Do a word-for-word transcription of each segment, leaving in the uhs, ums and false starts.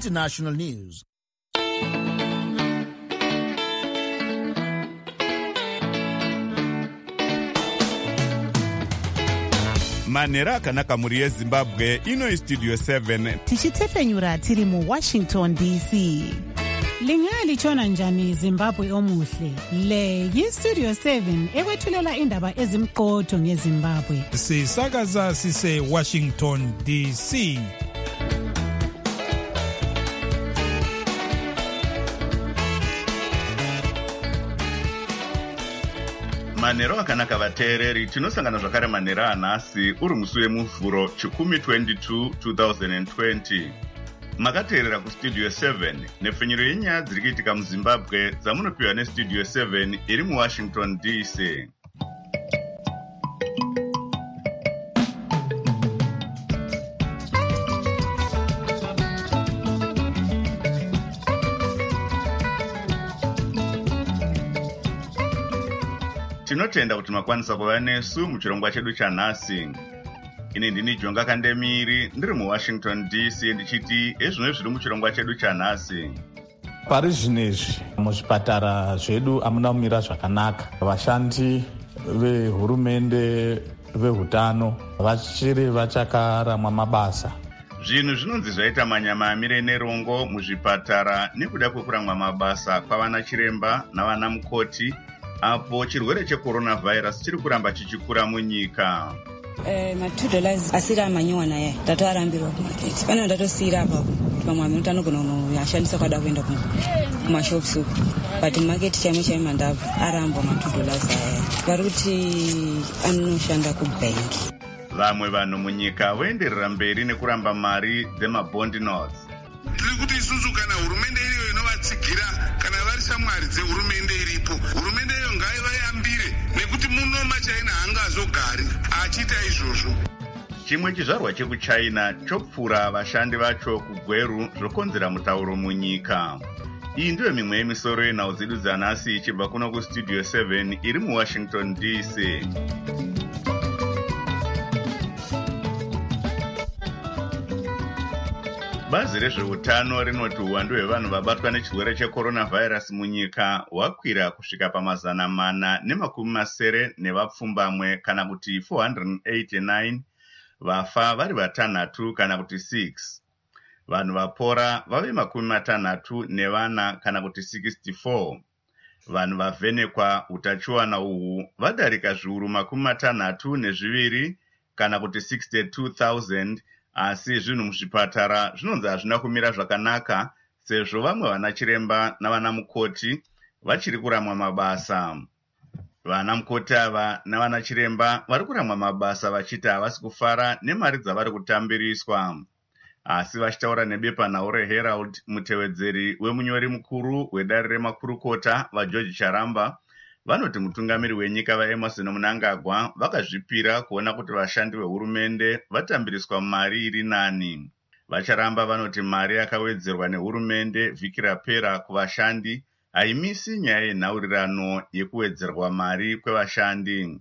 international news. Manera akanaka muri yeZimbabwe ino studio seven tichitefenyura tiri mu Washington D C. Lingali chona njani Zimbabwe omuhle. Le yi Studio seven ekwethulela indaba ezimqotho ngeZimbabwe. Sisakaza sise Washington D C. Manero akanaka vateereri tinosangana zvakare manera anhasi uri musi wemuvhuro chikumi twenty-two twenty twenty. Makateerera kustudio seven nepfenyuro yenyaya dziri kuitika muZimbabwe dzamunopiwa nestudio seven iri muWashington D C. Tinotenda kuti makwanisa kuva nesu muchirongwa chedu chanhasi. Ine ndini Jonga Kandemiri ndiri muWashington D C ndichiti ezvino zviri muchirongwa chedu chanhasi. Pari zvinezvi muzvipatara zvedu hamuna kumira zvakanaka. Vashandi vehurumende vehutano vachiri vachakaramwa mabasa. Zvinhu zvinonzi zvaita manyama amire nerongo muzvipatara nekuda kwekuramwa mabasa kwavana chiremba navana mukoti apo chirwere checoronavirus chiri kuramba chichikura munyika. Eh, ma two dollars asira manyowa naye tatoarambirwa kumarket. Pana ndatosira apapo pamwe anotano kuno yashandisa kwada kuenda kuma shops but market chamo cha mandava aramba ma two dollars aya varuti anoshanda ku bank. Vamwe vanhu munyika voenderera mberi nekuramba mari dzemabond notes. Tiri kuti isusu kana hurumende iyo inovatsigira kana vari shamwari dzehurumende iripo, hurumende iyo ngaivayambire nekuti muno machaina haangazogari achita izvozvo. Chimwe chizvarwa chekuchina chopfura vashandi vacho kugweru zvokonzera mutauro munyika. Iyi ndiyo mimwe yemisoro yenhau dzedu dzanhasi ichibva kuno kustudio seven iri muWashington D C. Bazi rezveutano rinoti uwandu hwevanhu vabatwa nechirwere checoronavirus munyika hwakwira kusvika pamazana mana nemakumi masere nevapfumbamwe kana kuti four hundred eighty-nine, vafa vari vatanhatu kana kuti six. Vanhu vapora vave makumi matanhatu nevana kana kuti sixty-four. Vanhu vavhenekwa utachiwana uhu vadarika zviuru makumi matanhatu nezviviri kana kuti sixty-two thousand. Asi zvinhu muzvipatara zvinonzi hazvina kumira zvakanaka sezvo vamwe vana chiremba navana mukoti vachiri kuramwa mabasa. Vana mukoti ava navana chiremba vari kuramwa mabasa vachiti havasi kufara nemari dzavari kutambiriswa. Asi vachitaura nebepanhau reHerald, mutevedzeri wemunyori mukuru wedare remakurukota vaGeorge Charamba vanoti mutungamiri wenyika vaEmmerson Mnangagwa vakazvipira kuona kuti vashandi vehurumende vatambiriswa mari iri nani. Vacharamba vanoti mari yakawedzerwa nehurumende vhiki rapera kuvashandi haimisi nyaya yenhaurirano yekuwedzerwa mari kwevashandi.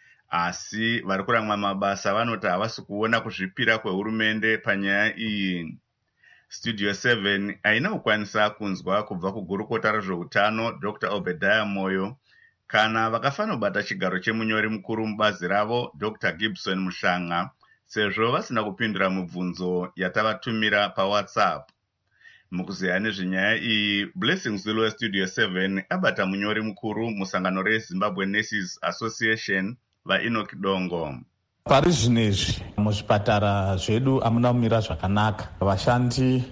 Asi vari kuramwa mabasa vanoti havasi kuona kuzvipira kwehurumende panyaya iyi. Studio seven haina kukwanisa kunzwa kubva kugurukota rezveutano Doctor Obadiah Moyo kana vakafanira kubata chigaro chemunyori mukuru mubazi ravo Doctor Gibson Mushanga sezvo vasina kupindura mibvunzo yatavatumira paWhatsApp. Mukuziya nezvenyaya iyi, Blessing Zulu weStudio seven abata munyori mukuru musangano reZimbabwe Nurses Association vaEnoch Dongo. Pari zvinezvi muzvipatara zvedu hamuna kumira zvakanaka. Vashandi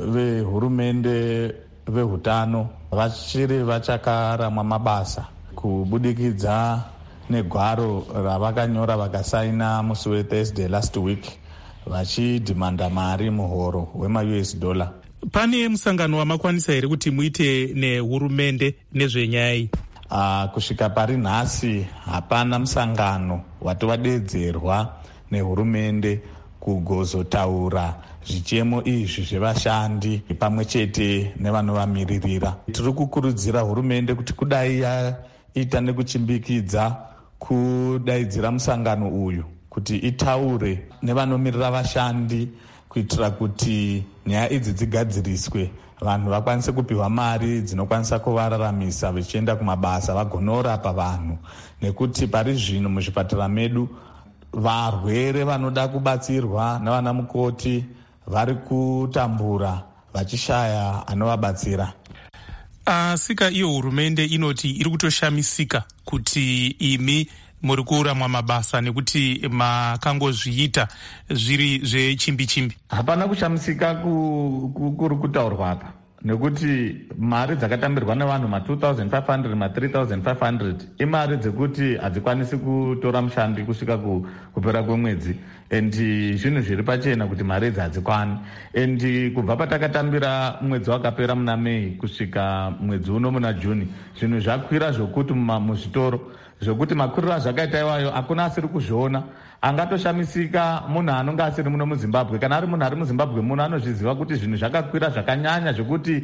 vehurumende vehutano vachiri vachakaramwa mabasa kubudikidza negwaro ravakanyora vakasaina musi weThursday last week vachidhimanda mari muhoro wema-U S dollar. Pane musangano wamakwanisa here kuti muite nehurumende nezvenyaya iyi? Uh, kusvika pari nhasi hapana musangano watovadedzerwa nehurumende kugozotaura zvichemo izvi zvevashandi pamwe chete nevanovamiririra. Tiri kukurudzira hurumende kuti kudai yaita nekuchimbikidza kudaidzira musangano uyu kuti itaure nevanomirira vashandi kuitira kuti nyaya idzi dzigadziriswe, vanhu vakwanise kupiwa mari dzinokwanisa kuvararamisa vachienda kumabasa vagonorapa vanhu. Nekuti pari zvino muzvipatara medu varwere vanoda kubatsirwa navana mukoti vari kutambura vachishaya anovabatsira. Asika iyo hurumende inoti iri kutoshamisika kuti imi muri kuramwa mabasa nekuti makangozviita zviri zvechimbi chimbi. Hapana kushamisika kuri kutaurwa apa, nekuti mari dzakatambirwa nevanhu ma two thousand five hundred ma three thousand five hundred imari dzekuti hadzikwanisi kutora mushandi kusvika kupera kwemwedzi, endi zvinhu zviri pachena kuti mari idzi hadzikwani. Endi kubva patakatambira mwedzi wakapera muna Mei kusvika mwedzi uno muna Juni, zvinhu zvakwira zvokuti muzvitoro zvokuti makuriro azvakaita iwayo hakuna asiri kuzviona. Angatoshamisika munhu anonge asiri muno muZimbabwe. Kana ari munhu ari muZimbabwe muno anozviziva kuti zvinhu zvakakwira zvakanyanya zvokuti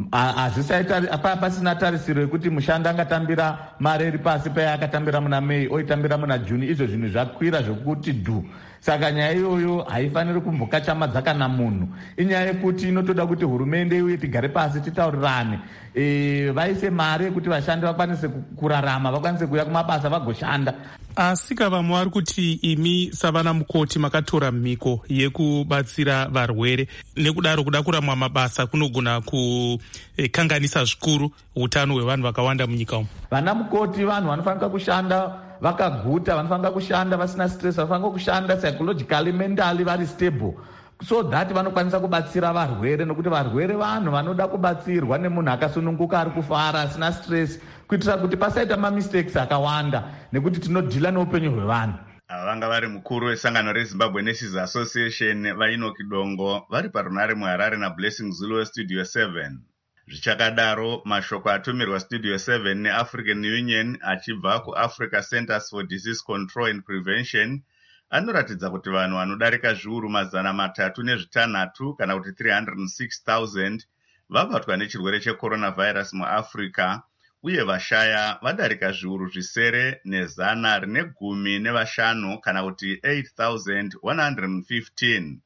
pasina tarisiro yekuti mushandi angatambira mari iri pasi payaakatambira muna Mei oitambira muna Juni. Izvo zvinhu zvakwira zvokuti dhu. Saka nyaya iyoyo haifaniri kumbokachamadza kana munhu. Inyaya yekuti inotoda kuti hurumende iuye tigare pasi titaurirane, e, vaise mari yekuti vashandi vakwanise kurarama, vakwanise kuuya kumabasa vagoshanda. Asika vamwe vari kuti imi savana mukoti makatora mhiko yekubatsira varwere, nekudaro kuda kuramwa mabasa kunogona kukanganisa zvikuru utano hwevanhu vakawanda munyika umu. Vana mukoti vanhu vanofanira kushanda vakaguta, vanofanira kushanda vasina stress, vanofanira kushanda psychologically mentally vari stable, so that vanokwanisa kubatsira varwere, nokuti varwere vanhu vanoda kubatsirwa nemunhu akasununguka ari kufara asina stress, kuitira kuti pasaita mamistakes akawanda, nekuti tinodhila neupenyu hwevanhu. Vanga vari mukuru wesangano reZimbabwe Nurses Association vainoki Dongo vari parunare muHarare naBlessing Zulu weStudio seven. Zvichakadaro, mashoko atumirwa Studio seven neAfrican Union achibva kuAfrica Centers for Disease Control and Prevention anoratidza kuti vanhu vanodarika zviuru mazana matatu nezvitanhatu kana kuti three hundred six thousand vabatwa nechirwere checoronavirus muAfrica, uye vashaya vadarika zviuru zvisere nezana rine gumi nevashanu kana kuti eight thousand one hundred fifteen.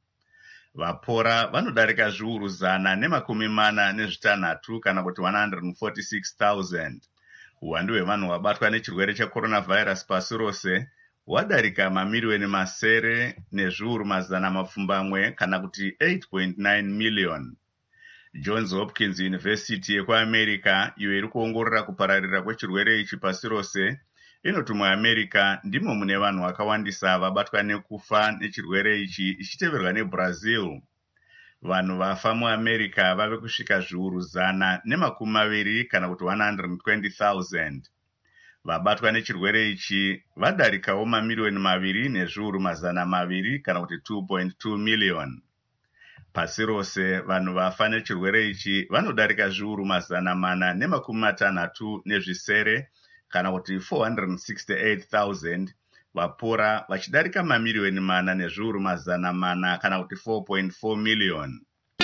Vapora vanodarika zviuru zana nemakumi mana nezvitanhatu kana kuti one hundred forty-six thousand. Uwandu hwevanhu vabatwa nechirwere checoronavirus pasi rose wadarika mamiliyoni masere nezviuru mazana mapfumbamwe kana kuti eight point nine million. Johns Hopkins University yekuAmerica, iyo iri kuongorora kupararira kwechirwere ichi pasi rose, inoti muAmerica ndimo mune vanhu vakawandisa vabatwa nekufa nechirwere ichi, ichiteverwa neBrazil. Vanhu vafa muAmerica vave kusvika zviuru zana nemakumi maviri kana kuti one hundred twenty thousand. Vabatwa nechirwere ichi vadarikawo mamiliyoni maviri nezviuru mazana maviri kana kuti two point two million. Pasi rose vanhu vafa nechirwere ichi vanodarika zviuru mazana mana nemakumi matanhatu nezvisere kana kuti four hundred sixty-eight thousand, vapora vachidarika mamiliyoni mana nezviuru mazana mana kana kuti four point four million.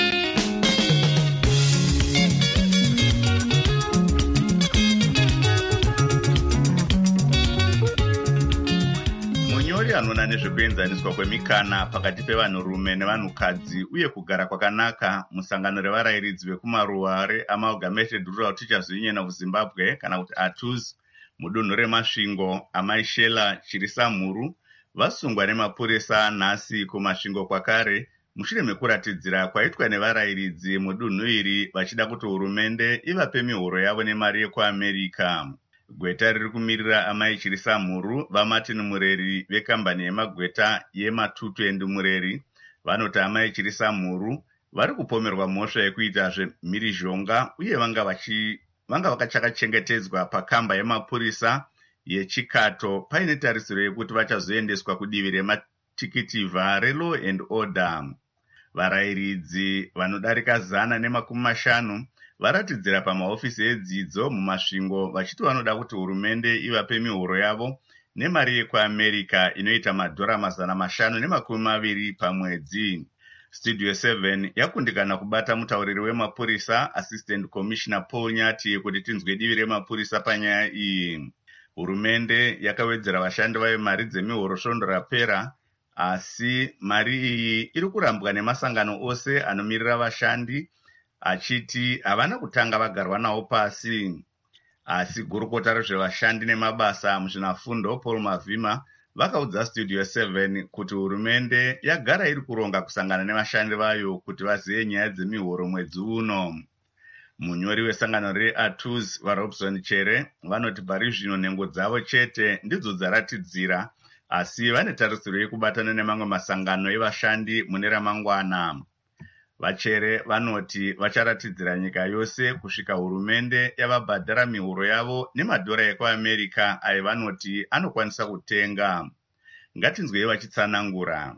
Munyori anoona nezvekuenzaniswa kwemikana pakati pevanhurume nevanhukadzi uye kugara kwakanaka musangano revarayiridzi vekumaruware Amalgamated Rural Teachers Union of Zimbabwe kana kuti A T U Z mudunhu remasvingo, Amai Shela Chirisamhuru vasungwa nemapurisa nhasi kumasvingo kwakare mushure mekuratidzira kwaitwa nevarayiridzi mudunhu iri vachida kuti hurumende ivape mihoro yavo nemari yekuAmerica. Gweta riri kumirira Amai Chirisamhuru vaMartin Mureri vekambani yemagweta yeMatutu endi Mureri vanoti Amai Chirisamhuru vari kupomerwa mhosva yekuitazve mhirizhonga uye vanga vachi vanga vakachakachengetedzwa pakamba yemapurisa yechikato paine tarisiro yekuti vachazoendeswa kudivi rematikiti-vha reLaw and Order. Varayiridzi vanodarika zana nemakumi mashanu varatidzira pamahofisi edzidzo mumasvingo vachiti vanoda kuti hurumende ivape mihoro yavo nemari yekuAmerica inoita madhora mazana mashanu nemakumi maviri pamwedzi. Studio seven yakundikana kubata mutauriri wemapurisa Assistant Commissioner Paul Nyati kuti tinzwe divi remapurisa panyaya iyi. Hurumende yakawedzera vashandi vayo mari dzemihoro svondo rapera, asi mari iyi iri kurambwa nemasangano ose anomirira vashandi achiti havana kutanga vagarwa nawo pasi. Asi gurukota rezvevashandi nemabasa muzvinafundo Paul Mavhima vakaudza Studio seven kuti hurumende yagara iri kuronga kusangana nevashandi vayo kuti vazive nyaya dzemihoro mwedzi uno. Munyori wesangano reA T U S vaRobson Chere vanoti pari zvino nhengo dzavo chete ndidzo dzaratidzira, asi vane tarisiro yekubatana nemamwe masangano evashandi mune ramangwana. Vachere vanoti vacharatidzira nyika yose kusvika hurumende yavabhadhara mihoro yavo nemadhora ekuAmerica ayo vanoti anokwanisa kutenga. Ngatinzwei vachitsanangura.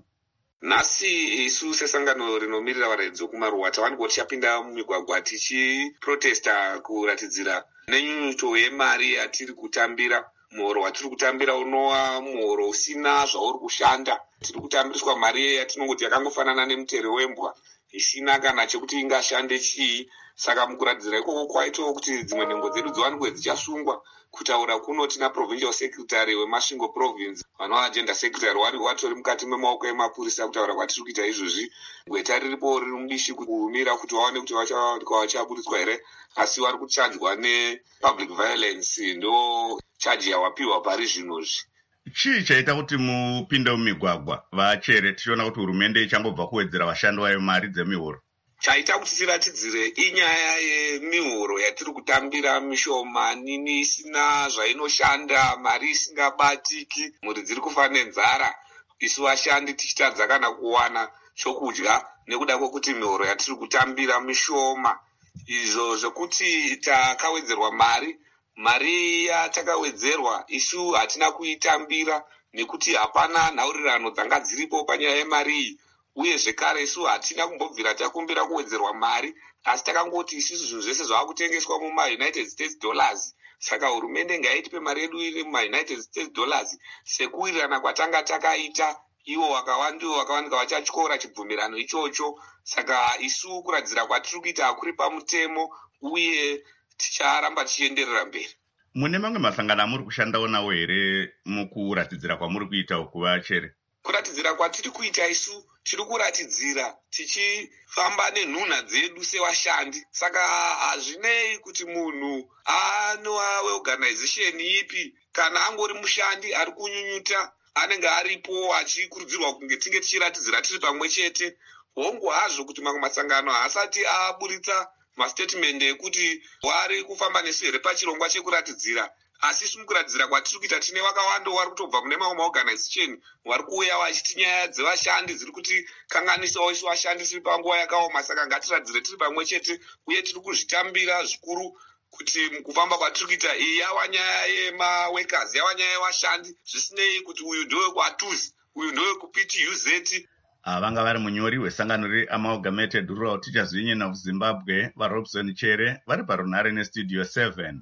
Nhasi isu sesangano rinomirira varedzi kumaruwa tavaningoti chapinda mumigwagwa tichiprotesta kuratidzira nenyunyuto yemari yatiri kutambira. Muhoro watiri kutambira unowa muhoro usina zvauri kushanda. Tiri kutambiriswa mari yatinongoti yakangofanana nemutere wembwa isina kana chekuti ingashande chii. Saka mukuratidzira ikoko kwaitawo kuti dzimwe nhengo dzedu dziwanikwe dzichasungwa. Kutaura kuno tina provincial secretary weMasvingo province vanova agenda secretary wari watori mukati memaoko emapurisa kutaura kwatiri kuita izvozvi. Gweta riripo riri mubishi kumira kuti vaone kuti vachaburitswa here, asi vari kuchanjwa nepublic violence ndo chaji yawapiwa pari zvinozvi. Chii chaita kuti mupinde mumigwagwa Vachere tichiona kuti hurumende ichangobva kuwedzera vashandi vayo mari dzemihoro? Chaita kuti tiratidzire inyaya yemihoro yatiri kutambira mishoma nini isina zvainoshanda, mari isingabatiki, mhuri dziri kufa nenzara, isu vashandi tichitadza kana kuwana chokudya nekuda kwekuti mihoro yatiri kutambira mishoma. Izvo zvekuti takawedzerwa mari, mari yatakawedzerwa isu hatina kuitambira nekuti hapana nhaurirano dzanga dziripo panyaya yemari iyi. Uye zvekare isu hatina kumbobvira takumbira kuwedzerwa mari, asi takangoti isusu zvinhu zvese zvaakutengeswa muma-United States dollars. Saka hurumende ngaitipe mari yedu iri muma-United States dollars sekuwirirana kwatanga takaita. Ivo wakawandiwo wakawanika vachatyora chibvumirano ichocho. Saka isu kuradzira kwatiri kuita hakuri pamutemo uye ticharamba tichienderera mberi. Mune mamwe masangano amuri kushandawo nawo here mukuratidzira kwamuri kuita uku Vachere? Kuratidzira kwatiri kuita isu tiri kuratidzira tichifamba nenhunha dzedu sevashandi. Saka hazvinei kuti munhu anova weorganization ipi, kana angori mushandi ari kunyunyuta anenge aripo achikurudzirwa kunge tinge tichiratidzira tiri pamwe chete. Hongu hazvo kuti mamwe masangano haasati aburitsa mastatement ekuti wari kufamba nesu here pachirongwa chekuratidzira, asi isu mukuratidzira kwatiri kuita tine vakawanda vari kutobva mune mamwe maorganization vari kuuya vachiti nyaya dzevashandi dziri kuti kanganisawo isu vashandi tiri panguva yakaoma. Saka ngatiratidzire tiri pamwe chete uye tiri kuzvitambira zvikuru kuti mukufamba kwatiri kuita iyi yava nyaya yemaworkers, yava nyaya yevashandi, zvisinei kuti uyu ndowekwa T U S uyu ndowekuP T U Z. Vanga vari munyori wesangano reAmalgamated Rural Teachers Union of Zimbabwe vaRobson Chere vari parunhare neStudio seven.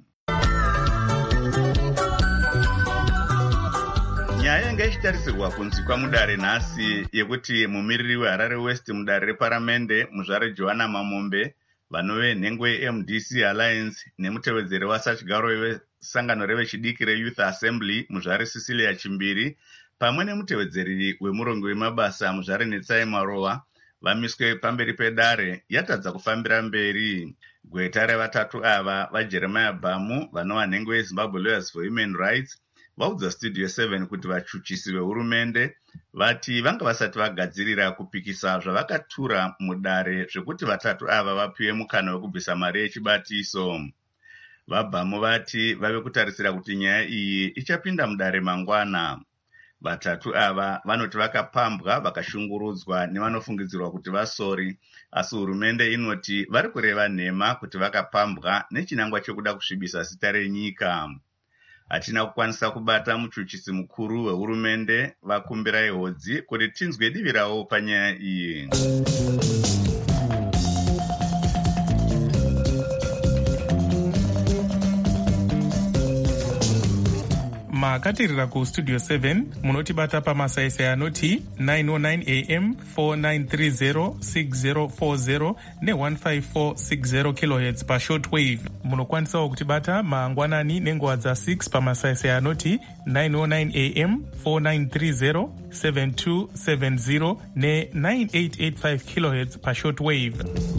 Nyaya yanga ichitarisirwa kunzwikwa mudare nhasi yekuti mumiriri weHarare West mudare reparamende muzvare Joanna Mamombe vanove nhengo yeM D C Alliance nemutevedzeri wasachigaro wesangano revechidiki reYouth Assembly muzvare Cecilia Chimbiri pamwe nemutevedzeri wemurongo wemabasa muzvare Netsai Marowa vamiswe pamberi pedare yatadza kufambira mberi. Gweta revatatu ava vaJeremiah Bamu vanova nhengo yeZimbabwe Lawyers for Human Rights vaudza Studio seven kuti vachuchisi vehurumende vati vanga vasati vagadzirira kupikisa zvavakatura mudare zvekuti vatatu ava vapiwe mukana wekubvisa mari yechibatiso. VaBamu vati vave kutarisira kuti nyaya iyi ichapinda mudare mangwana. Vatatu ava vanoti vakapambwa vakashungurudzwa nevanofungidzirwa kuti vasori, asi hurumende inoti vari kureva nhema kuti vakapambwa nechinangwa chekuda kusvibisa zita renyika. Hatina kukwanisa kubata muchuchisi mukuru wehurumende vakumbirai hodzi kuti tinzwe divi ravo panyaya iyi. makatirira kustudio seven munotibata pamasaisai anoti nine oh nine a m four nine three zero six zero four zero ne one five four six zero kilohertz pashortwave. Munokwanisawo kutibata mangwanani nenguva dza6 pamasaisai anoti nine oh nine a m four nine three zero seven two seven zero ne nine eight eight five kilohertz pashortwave.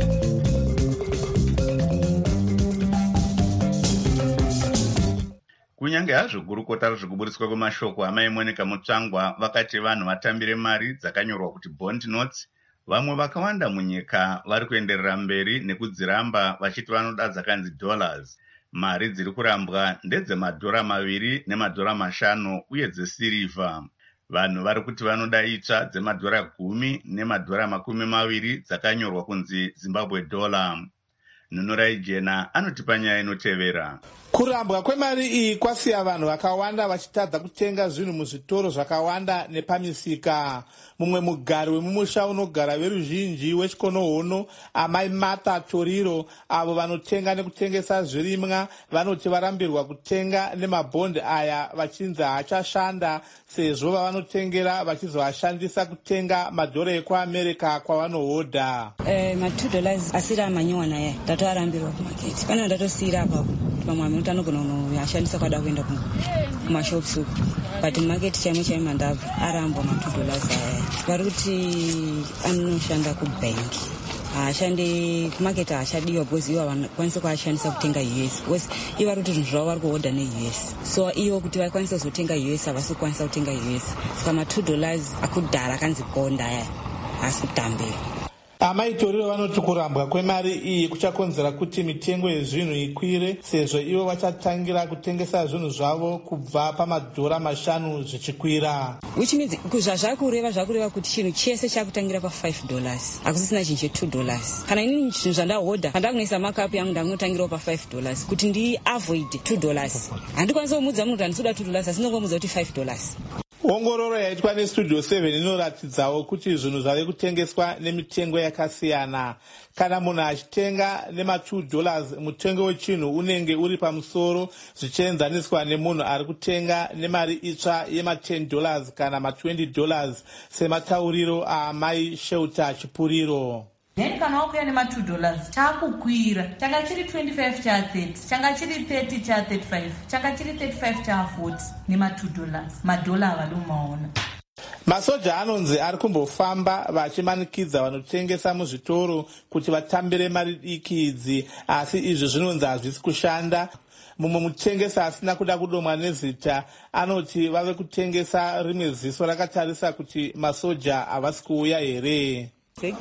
kunyange hazvo gurukota rezvekuburiswa kwemashoko amaimweneka mutsvangwa vakati vanhu vatambire mari dzakanyorwa kuti bond notes, vamwe vakawanda munyika vari kuenderera mberi nekudziramba vachiti vanoda dzakanzi dollars. Mari dziri kurambwa ndedzemadhora maviri nemadhora mashanu uye dzesirivha. Vanhu vari kuti vanoda itsva dzemadhora gumi nemadhora makumi maviri dzakanyorwa kunzi Zimbabwe dollar. Nunurai Jena anotipa nyaya inotevera. Kurambwa kwemari iyi kwasiya vanhu vakawanda vachitadza kutenga zvinhu muzvitoro zvakawanda nepamisika. Mumwe mugari wemumusha unogara veruzhinji wechikonohono, amai Martha Toriro, avo vanotenga nekutengesa zvirimwa, vanoti varambirwa kutenga nemabhondi aya vachinzi haachashanda sezvo vavanotengera vachizoashandisa kutenga madhora ekuAmerica kwavanohodha. Eh, ma two dollars asiri amanyowana ya tatoarambirwa kumaketi. Pana ndatosiyira apapo. Pamwe amwe anogona kunoashandisa kwada kuenda kumashops uku. But market chaimwe chaimwe ndabva arambwa ma two dollars aya. Vari kuti anoshanda kubanki. Haashandi kumarket, haashadiwa because ivo vanokwanisa kuashandisa kutenga U S. Because ivo vari kuti zvinhu zvavo vari kuhodha ne-U S. So ivo kuti vakwanisa kuzotenga U S havasi kukwanisa kutenga U S. Saka ma two dollars akudhara akanzi bond aya haasi kutambira. Amai Toriro vanoti kurambwa kwemari iyi kuchakonzera kuti mitengo yezvinhu ikwire sezvo ivo vachatangira kutengesa zvinhu zvavo kubva pamadhora mashanu zvichikwira. Which means zvazvakureva zvakureva kuti chinhu chese chakutangira pa five dollars. Hakusisina chinhu che two dollars. Kana inini chinhu zvandahodha kandakunoisa markup yangu ndakunotangirawo pa five dollars kuti ndi avoid two dollars. Handikwanisa kumudza munhu kuti handisuda two dollars asi ndongomudza kuti five dollars. Ongororo yaitwa nestudio seven inoratidzawo kuti zvinhu zvave kutengeswa nemitengo yakasiyana. Kana munhu achitenga nema two dollars, mutengo wechinhu unenge uri pamusoro zvichienzaniswa nemunhu ari kutenga nemari itsva yema ten dollars kana ma twenty dollars sematauriro aamai Shelter Chipuriro. Then kana wakuya nema two dollars chakukwira, changa chiri twenty-five cha thirty, changa chiri thirty cha thirty-five, changa chiri thirty-five cha forty nema two dollars. Madola avalumaona. Masoja anonzi ari kumbofamba vachimanikidza vanotengesa muzvitoro kuti vatambire mari diki idzi, asi izvi zvinonzi hazvisi kushanda. Mumwe mutengesa asina kuda kudomwa nezita anoti vave kutengesa rimwe ziso rakatarisa kuti masoja havasi kuuya here.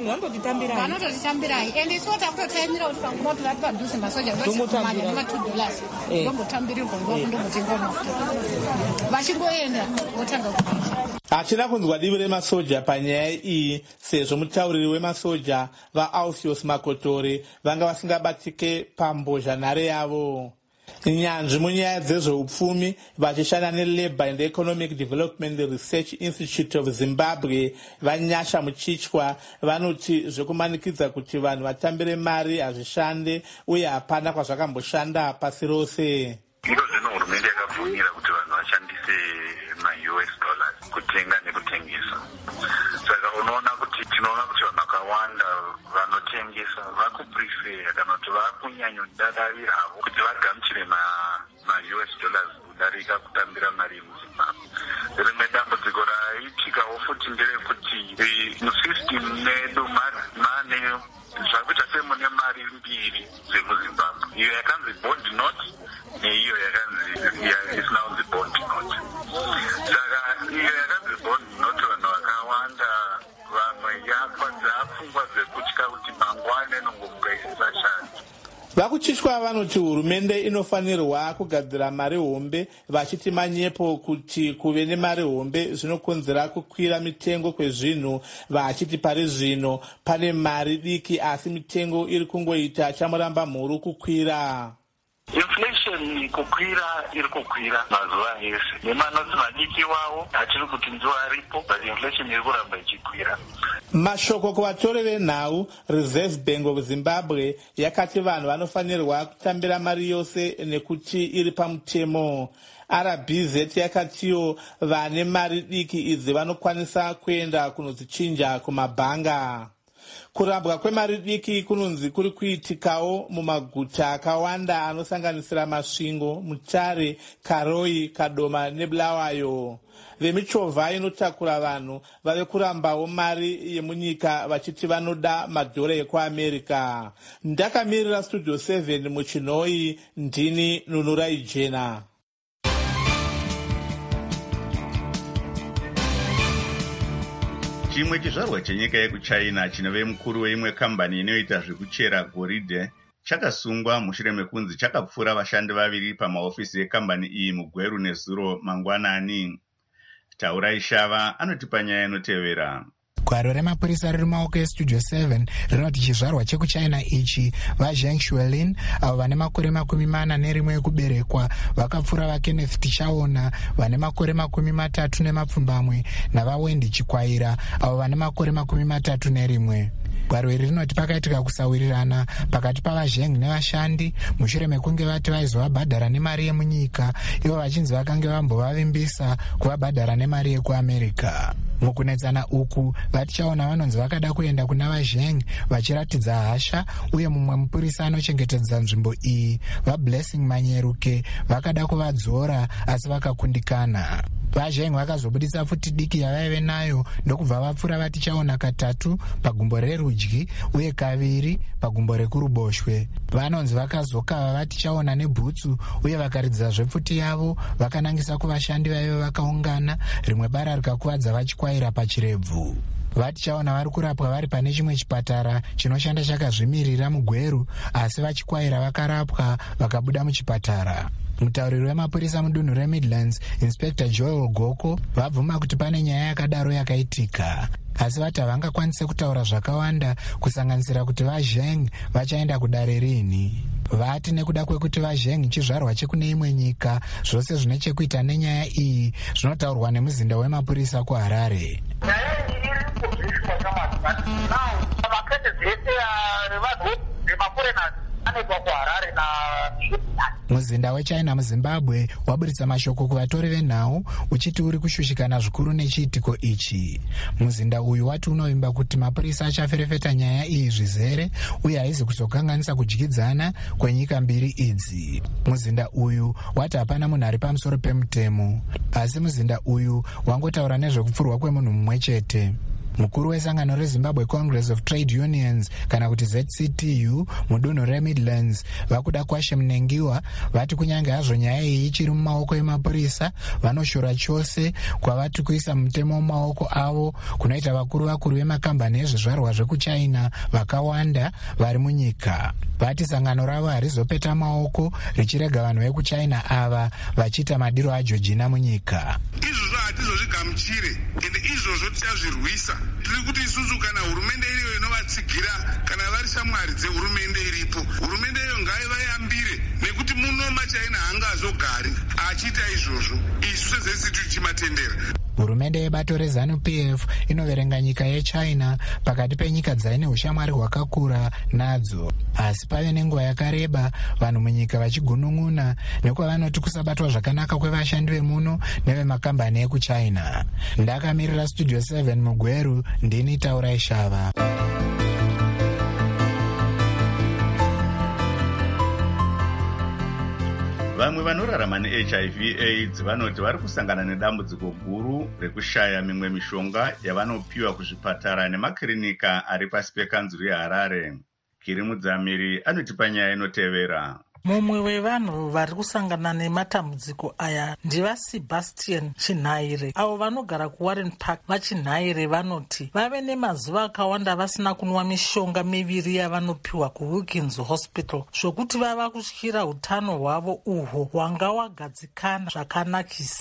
Vanototitambirai ende isu takutotaimira kuti panguva vari padhuze masoja vachimanya nema two dollars ndombotambirirwa ndokundomutenga mafuta vachingoenda votanga kuita. Hachina kunzwa divi remasoja panyaya iyi sezvo mutauriri wemasoja vaAlpheus Makotore vanga vasingabatike pambozhanhare yavo. Nyanzvi munyaya dzezveupfumi vachishanda neLabour and Economic Development Research Institute of Zimbabwe Vanyasha Muchichwa vanoti zvekumanikidza kuti vanhu vatambire mari hazvishande uye hapana kwazvakamboshanda pasi rose. Iro zvino hurumende yakabvumira kuti vanhu vashandise ma-U S dollars kutenga nekutengesa. Saka unoona kuti tinoona kuti vanhu vakawanda vanotengesa vakuprefer kana kuti vakunyanyodadavira havo kuti vagamuchire ma-U S dollars kudarika kutambira mari yemuZimbabwe. Rimwe dambudziko raitikawo futi nderekuti musystem medu mane zvakuita semune mari mbiri dzemuZimbabwe, iyo yakanzi bond note neiyo yakanzi isinanzi bond note. Saka iyo yakanzi bond note vanhu vakawanda vamwe yafa dzapfungwa dzekutya kuti mangwana inongomuka isisashandi. Vakuchishwa vanoti hurumende inofanirwa kugadzira mari hombe vachiti manyepo kuti kuve nemari hombe zvinokonzera kukwira mitengo kwezvinhu, vachiti pari zvino pane mari diki asi mitengo iri kungoita chamuramba mhuru kukwira. Inflation inflation kukwira iri kukwira mazuva ese, nemanoti madiki wavo hatiri kuti ndiwo aripo, but inflation iri kuramba ichikwira. Mashoko kuvatori venhau. Reserve Bank of Zimbabwe yakati vanhu vanofanirwa kutambira mari yose nekuti iri pamutemo. R B Z yakatiwo vane mari diki idzi vanokwanisa kuenda kunodzichinja kumabhanga. Kurambwa kwemari diki kunonzi kuri kuitikawo mumaguta akawanda anosanganisira Masvingo, Mutare, Karoi, Kadoma neBulawayo. Vemichovha inotakura vanhu vave kurambawo mari yemunyika vachiti vanoda madhora ekuAmerica. Ndakamirira Studio seven muChinoi, ndini Nunurai Jena. Chimwe chizvarwa chenyika yekuchina chinove mukuru weimwe kambani inoita zvekuchera goridhe chakasungwa mushure mekunzi chakapfura vashandi vaviri pamaofisi ekambani iyi mugweru nezuro mangwanani. Taurai Shava anotipa nyaya inotevera. Gwaro remapurisa riri mumaoko eStudio seven rinoti chizvarwa chekuchina ichi vaZheng Shuelin avo vane makore makumi mana nerimwe ekuberekwa vakapfura vaKenneth Tichaona vane makore makumi matatu nemapfumbamwe navaWendy Chikwaira avo vane makore makumi matatu nerimwe. Gwaro iri rinoti pakaitika kusawirirana pakati pavaZheng nevashandi mushure mekunge vati vaizovabhadhara nemari yemunyika, ivo vachinzi vakange vambovavimbisa kuvabhadhara nemari yekuAmerica. Mukunetsana uku vatichaona vanonzi vakada kuenda kuna vaZheng vachiratidza hasha, uye mumwe mupurisa anochengetedza nzvimbo iyi vaBlessing Manyeruke vakada kuvadzora asi vakakundikana. VaZheng vakazobudisa futi diki yavaive nayo ndokubva vapfura vatichaona katatu pagumbo rerudyi uye kaviri pagumbo rekuruboshwe. Vanonzi vakazokava vatichaona nebhutsu uye vakaridza zvefuti yavo vakanangisa kuvashandi vaive vakaungana, rimwe bara rikakuvadza vachikwaira pachirebvu. Vatichaona vari kurapwa vari pane chimwe chipatara chinoshanda chakazvimirira mugweru, asi vachikwaira vakarapwa vakabuda muchipatara. Mutauriri wemapurisa mudunhu reMidlands, Inspector Joel Goko, vabvuma kuti pane nyaya yakadaro yakaitika, asi vati havangakwanise kutaura zvakawanda kusanganisira kuti vaZheng vachaenda kudare rini. Vati nekuda kwekuti vaZheng chizvarwa chekune imwe nyika, zvose zvine chekuita nenyaya iyi zvinotaurwa nemuzinda wemapurisa kuHarare. Nyaya iyi iri kubviswa kamazivati nao makete dzese revanhu vemaforeigners anebva kuHarare na muzinda wechina muZimbabwe waburitsa mashoko kuvatori venhau uchiti uri kushushikana zvikuru nechiitiko ichi. Muzinda uyu wati unovimba kuti mapurisa achaferefeta nyaya iyi zvizere uye haizi kuzokanganisa kudyidzana kwenyika mbiri idzi. Muzinda uyu wati hapana munhu ari pamusoro pemutemo, asi muzinda uyu wangotaura nezvekupfurwa kwemunhu mumwe chete. Mukuru wesangano reZimbabwe Congress of Trade Unions kana kuti Z C T U mudunhu reMidlands vakuda Kwashe Mnengiwa vati kunyange hazvo nyaya iyi ichiri mumaoko emapurisa, vanoshora chose kwavati kuisa mutemo mumaoko avo kunoita vakuru vakuru vemakambani ezvizvarwa zvekuchina vakawanda vari munyika. Vati sangano ravo harizopeta maoko richirega vanhu vekuchina ava vachiita madiro aJorgina munyika. Izvozvo hatizozvigamuchire ende izvozvo tichazvirwisa. Tiri kuti isusu kana hurumende iriyo inovatsigira kana vari shamwari dzehurumende iripo, hurumende iyo ngaivayambire nekuti muno machaina haangazogari achiita izvozvo, isu sezesiti tichimatendera. Hurumende yebato reZanu P F inoverenga nyika yechina pakati penyika dzaine ushamwari hwakakura nadzo, asi pave nenguva yakareba vanhu munyika vachigunun'una nekwavanoti kusabatwa zvakanaka kwevashandi vemuno nevemakambani ekuchina. Ndakamirira Studio seven mugweru, ndini Taurai Shava. Vamwe vanorarama neH I V AIDS vanoti vari kusangana nedambudziko guru rekushaya mimwe mishonga yavanopiwa kuzvipatara nemakirinika ari pasi pekanzuru yeHarare. Kiri Mudzamiri anotipa nyaya inotevera. Mumwe wevanhu vari kusangana nematambudziko aya ndivaSebastian Chinhaire avo vanogara kuWarren Park. VaChinhaire vanoti vave nemazuva akawanda vasina kunwa mishonga miviri yavanopiwa kuWilkins Hospital, zvokuti vava kutyira utano hwavo uhwo hwanga hwagadzikana zvakanakisa.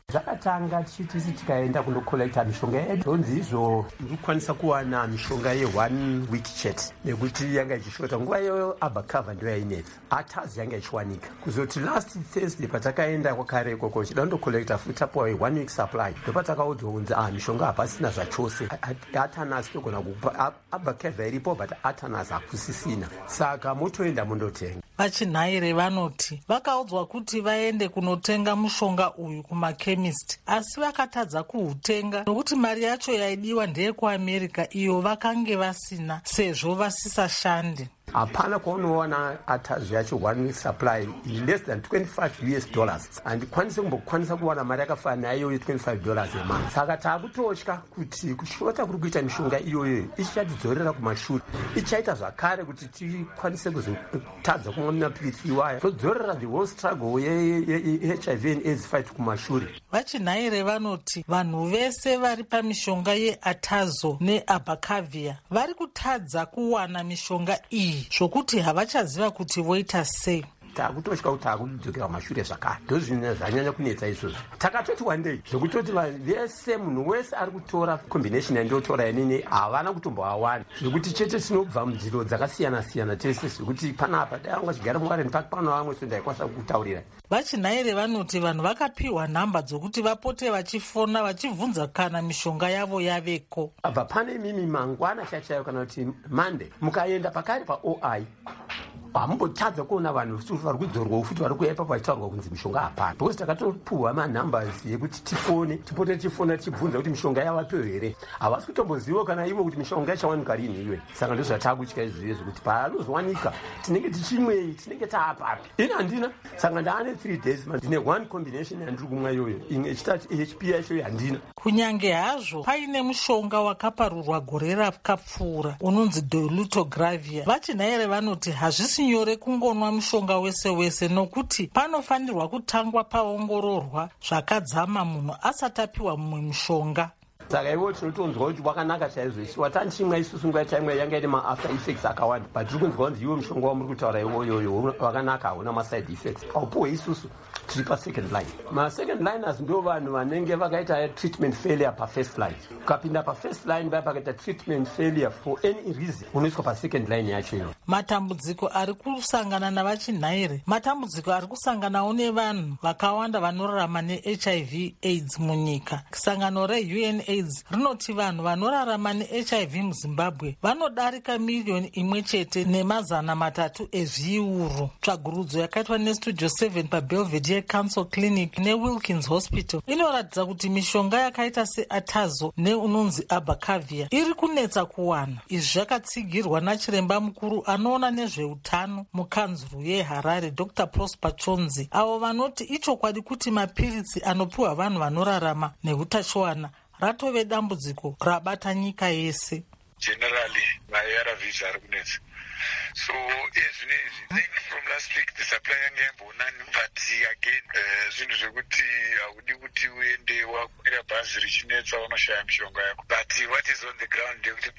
Zvakatanga tichiti tikaenda kundokolekta mishonga yedu donzi izvo ndikwanisa kuwana mishonga ye-one week chet nekuti yanga ichishota nguva iyoyo abacava ndiyo yainetsa atazi yanga ichiwanika kuzoti last Thursday patakaenda kwakare ikoko chida kundokolekta futi tapuwa ye-one week supply ndopatakaudzwa kunzi ah mishonga hapasina zvachose atanas togona kupa abacava iripo but atanas hakusisina saka motoenda mundotenga. Vachinhaire vanoti vakaudzwa kuti vaende kunotenga mushonga uyu kumakhemist asi vakatadza kuutenga nokuti mari yacho yaidiwa ndeyekuamerica iyo vakange vasina sezvo vasisashande. Hapana kwaunoona atazi yacho one week supply in less than twenty-five US dollars handikwanise kumbokwanisa kuwana mari yakafanana nayo ye-twenty-five dollars emonth. Saka taakutotya kuti kushota kuri kuita mishonga iyoyo ichatidzorera kumashure ichaita zvakare kuti tikwanise kuzotadza kumwa mapilitsi iwaya todzorera the whole struggle ye-H I V and AIDS fight kumashure. Vachinhaire vanoti vanhu vese vari pamishonga yeatazo neabacavia vari kutadza kuwana mishonga iyi zvokuti havachaziva kuti voita sei. Takutosha kuti takudzokera kumashure zvakare ndozvine zvanyanya kunetsa izvozvo. Takatoti wandei zvokutoti vese munhu wese ari kutora combination yandotora inini havana kutomboawana zvokuti chete tinobva munziro dzakasiyana siyana tese zvokuti panapa dai anga chigara mugarden park pano vamwe so ndaikwanisa kukutaurira. Vachinhaire vanoti vanhu vakapiwa nhamba dzokuti vapote vachifona vachibvunza kana mishonga yavo yaveko. Abva pane mimi mangwana chachayo kana kuti Monday mukaenda pakari pa-O I hamumbotadza kuona vanhu vari kudzorwa futi vari kuya ipapo vachitaurwa kunzi mishonga hapana because takatopuhwa manhumbers yekuti tifone tipote tifona tichibvunza kuti mishonga yavapo here havasi kutomboziva kana ivo kuti mishonga ichawanika rini iwe. Saka ndozvatakutya izvizve zvokuti paanozowanika tinenge tichimwei tinenge taapapi ini handina saka ndaane three days ndine one combination yandiri kumwa iyoyo imwe ichitati H P yacho handina. Kunyange hazvo paine mushonga wakaparurwa gore rakapfuura unonzi dolutegravir vachinhaire vanoti hazvisi nyore kungonwa mushonga wese wese nokuti panofanirwa kutangwa paongororwa zvakadzama munhu asati apiwa mumwe mushonga. Saka iwo tinotonzwa kuti wakanaka chaizvo isi watanchimwa isusu nguva taimwa yanga ine ma-after effects akawanda but tiri kunzwa kunzi iwo mushonga wamuri kutaura iwoyoyo wakanaka hauna ma-side effects haupuwe isusu tiri pa-second line. Ma-second liners ndo vanhu vanenge vakaita treatment failure pa-first line ukapinda pa-first line vaya pakaita treatment failure for any reason unoiswa pa-second line yacho iyo. Matambudziko ari kusangana navachinhaire matambudziko ari kusanganawo nevanhu vakawanda vanorarama ne-H I V AIDS munyika. Sangano re-U N AIDS rinoti vanhu vanorarama ne-H I V muZimbabwe vanodarika miriyoni imwe chete nemazana matatu ezviuru. Tsvagurudzo yakaitwa nestudio seven paBelvedere Council Clinic neWilkins Hospital inoratidza kuti mishonga yakaita seatazo neunonzi abacavia iri kunetsa kuwana. Izvi zvakatsigirwa nachiremba mukuru anoona nezveutano mukanzuru yeHarare Doctor Prosper Chonzi avo vanoti ichokwadi kuti mapiritsi anopiwa vanhu vanorarama neutachiwana ratove dambudziko rabata nyika yese. Generally, ma-A R Vs ari kunetsa. So ezvinezvi think from last week the supply yange yambonani but again zvinhu zvekuti haudi kuti uende wakwira bhazi richinetsa unoshaya mishonga yako but what is on the ground ndekuti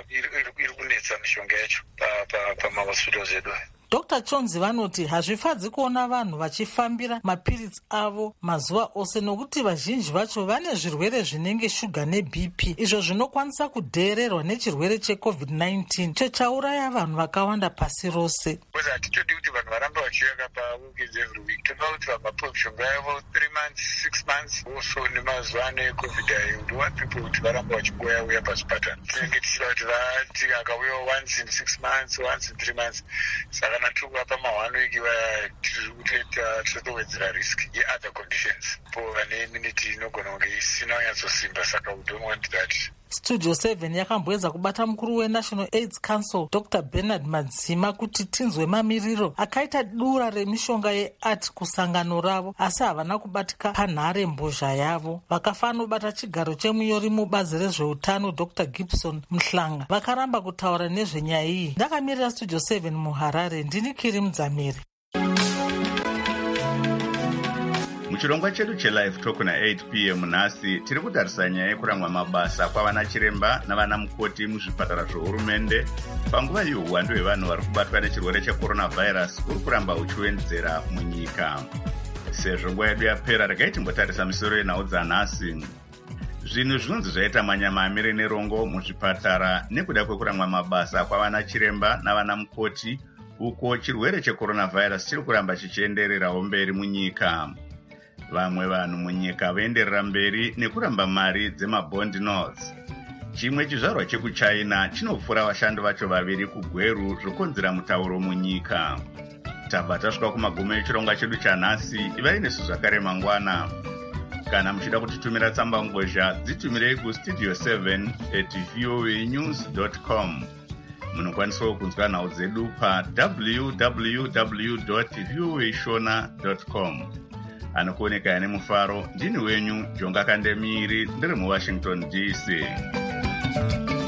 iri kunetsa mishonga yacho pamahospitals edu. Doctor Chonzi vanoti hazvifadzi kuona vanhu vachifambira mapiritsi avo mazuva ose nokuti vazhinji vacho vane zvirwere zvinenge shuga neB P izvo zvinokwanisa kudheererwa nechirwere checovid nineteen cho chauraya vanhu vakawanda pasi rose. Hatitodi kuti vanhu varamba vachiuya paWilkins every week toda kuti vamapiwe mishonga yavo three months six months also nemazuva ano ecovid ayo would want people kuti varamba vachingouya uya pazvipatara tinenge tichida kuti vati akauya once in six months once in three months saka natiri kuvapa ma-one week vaya tiri kuti totowedzera risk yeother conditions po vane immunity inogona kunge isina kunyatsosimba saka we don't want that. Studio seven yakamboedza kubata mukuru weNational AIDS Council Doctor Bernard Madzima kuti tinzwe mamiriro akaita dura remishonga yeart kusangano ravo asi havana kubatika panhare mbozha yavo. Vakafanobata chigaro chemunyori mubazi rezveutano Doctor Gibson Mhlanga vakaramba kutaura nezvenyaya iyi. Ndakamirira Studio seven muHarare ndini Kiri Mudzamiri. muchirongwa chedu chelive talk na-eight p m nhasi tiri kutarisa nyaya yekuramwa mabasa kwavana chiremba navana mukoti muzvipatara zvehurumende panguva yehuhwando hwevanhu vari kubatwa nechirwere checoronavirus uri kuramba uchiwedzera munyika. sezvo nguva yedu yapera regai timbotarisa misoro yenhau dzanhasi. Zvinhu zvinonzi zvaita manyama amire nerongo muzvipatara nekuda kwekuramwa mabasa kwavana chiremba navana mukoti uko chirwere checoronavirus chiri kuramba chichiendererawo mberi munyika. Vamwe vanhu munyika vaenderera mberi nekuramba mari dzemabond notes. Chimwe chizvarwa chekuchina chinopfura vashandi vacho vaviri kugweru zvokonzera mutauro munyika. Tabva tasvika kumagumo echirongwa chedu chanhasi. Ivai nesu zvakare mangwana. Kana muchida kutitumira tsamba ngozha dzitumirei kustudio seven at voanews dot com. Munokwanisawo kunzwa nhau dzedu pa w w w dot voashona dot com. Anokuoneka ane mufaro ndini wenyu Jonga Kandemiri ndiri muWashington D C.